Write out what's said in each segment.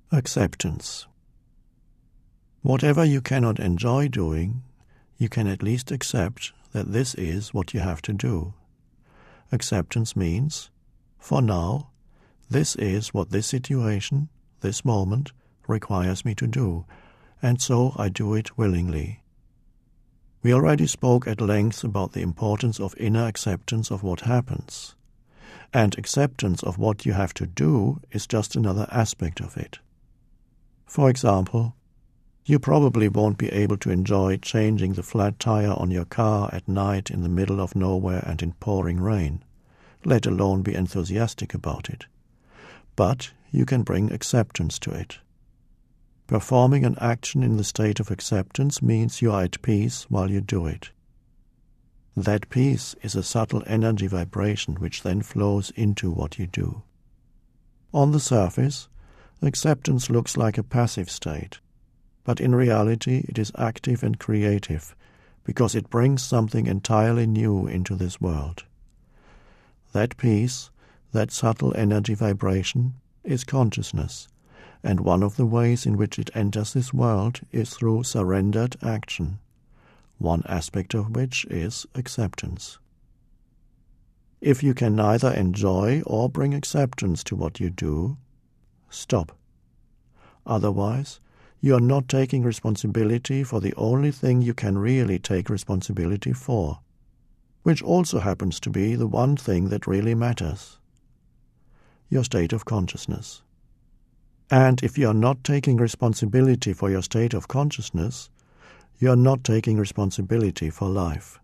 Acceptance. Whatever you cannot enjoy doing, you can at least accept that this is what you have to do. Acceptance means, for now, this is what this situation, this moment, requires me to do, and so I do it willingly. We already spoke at length about the importance of inner acceptance of what happens, and acceptance of what you have to do is just another aspect of it. For example, you probably won't be able to enjoy changing the flat tire on your car at night in the middle of nowhere and in pouring rain, let alone be enthusiastic about it. But you can bring acceptance to it. Performing an action in the state of acceptance means you are at peace while you do it. That peace is a subtle energy vibration which then flows into what you do. On the surface, acceptance looks like a passive state, but in reality it is active and creative, because it brings something entirely new into this world. That peace, that subtle energy vibration, is consciousness, and one of the ways in which it enters this world is through surrendered action, one aspect of which is acceptance. If you can neither enjoy or bring acceptance to what you do, stop. Otherwise, you are not taking responsibility for the only thing you can really take responsibility for, which also happens to be the one thing that really matters: your state of consciousness. And if you are not taking responsibility for your state of consciousness, you are not taking responsibility for life.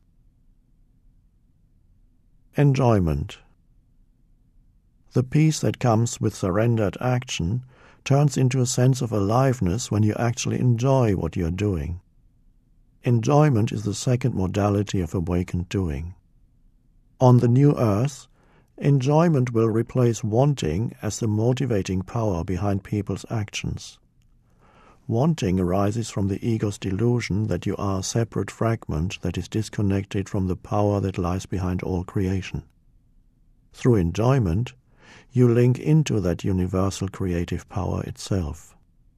Enjoyment. The peace that comes with surrendered action turns into a sense of aliveness when you actually enjoy what you are doing. Enjoyment is the second modality of awakened doing. On the new earth, enjoyment will replace wanting as the motivating power behind people's actions. Wanting arises from the ego's delusion that you are a separate fragment that is disconnected from the power that lies behind all creation. Through enjoyment, you link into that universal creative power itself.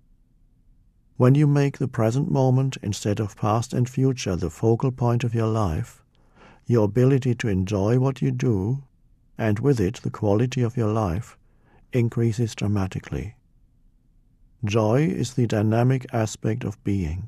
When you make the present moment instead of past and future the focal point of your life, your ability to enjoy what you do, and with it the quality of your life, increases dramatically. Joy is the dynamic aspect of being.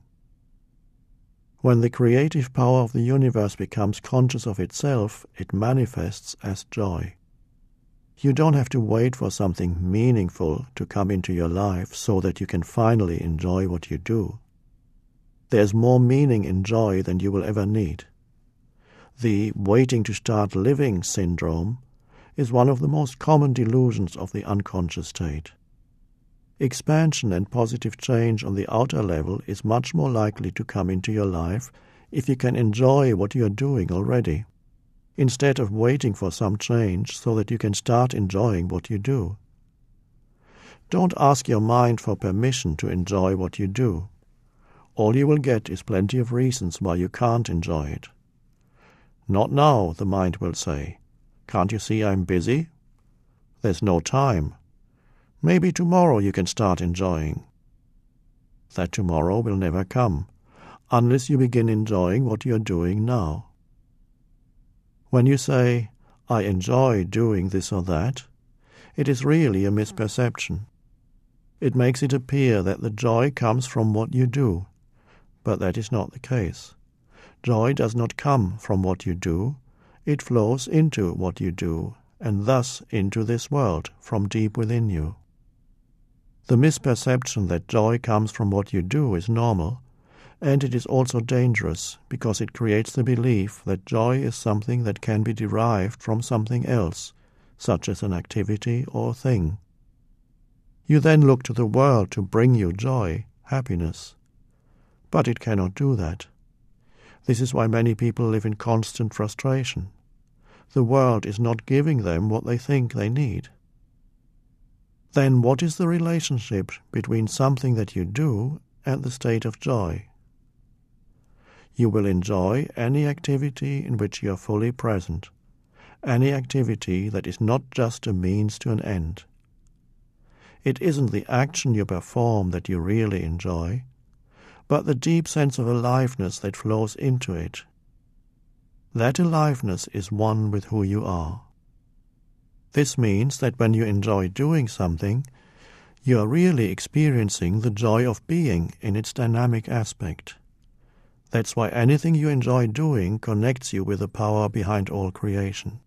When the creative power of the universe becomes conscious of itself, it manifests as joy. You don't have to wait for something meaningful to come into your life so that you can finally enjoy what you do. There's more meaning in joy than you will ever need. The waiting to start living syndrome is one of the most common delusions of the unconscious state. Expansion and positive change on the outer level is much more likely to come into your life if you can enjoy what you are doing already, instead of waiting for some change so that you can start enjoying what you do. Don't ask your mind for permission to enjoy what you do. All you will get is plenty of reasons why you can't enjoy it. Not now, the mind will say. Can't you see I'm busy? There's no time. Maybe tomorrow you can start enjoying. That tomorrow will never come, unless you begin enjoying what you are doing now. When you say, I enjoy doing this or that, it is really a misperception. It makes it appear that the joy comes from what you do, but that is not the case. Joy does not come from what you do, it flows into what you do, and thus into this world from deep within you. The misperception that joy comes from what you do is normal, and it is also dangerous because it creates the belief that joy is something that can be derived from something else, such as an activity or thing. You then look to the world to bring you joy, happiness. But it cannot do that. This is why many people live in constant frustration. The world is not giving them what they think they need. Then what is the relationship between something that you do and the state of joy? You will enjoy any activity in which you are fully present, any activity that is not just a means to an end. It isn't the action you perform that you really enjoy, but the deep sense of aliveness that flows into it. That aliveness is one with who you are. This means that when you enjoy doing something, you are really experiencing the joy of being in its dynamic aspect. That's why anything you enjoy doing connects you with the power behind all creation.